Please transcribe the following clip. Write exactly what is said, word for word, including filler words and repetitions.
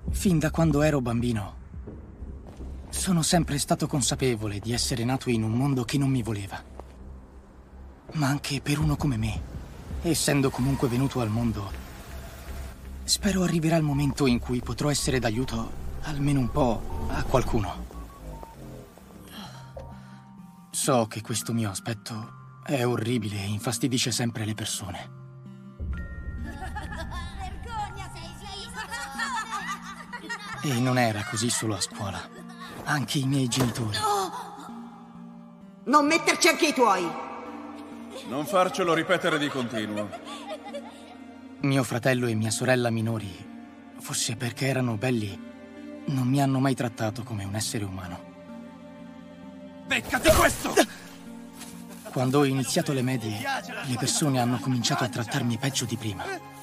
Fin da quando ero bambino, sono sempre stato consapevole di essere nato in un mondo che non mi voleva. Ma anche per uno come me, essendo comunque venuto al mondo, spero arriverà il momento in cui potrò essere d'aiuto, almeno un po', a qualcuno. So che questo mio aspetto è orribile e infastidisce sempre le persone. E non era così solo a scuola. Anche i miei genitori. Non metterci anche i tuoi! Non farcelo ripetere di continuo. Mio fratello e mia sorella minori, forse perché erano belli, non mi hanno mai trattato come un essere umano. Beccati questo! Quando ho iniziato le medie, le persone hanno cominciato a trattarmi peggio di prima.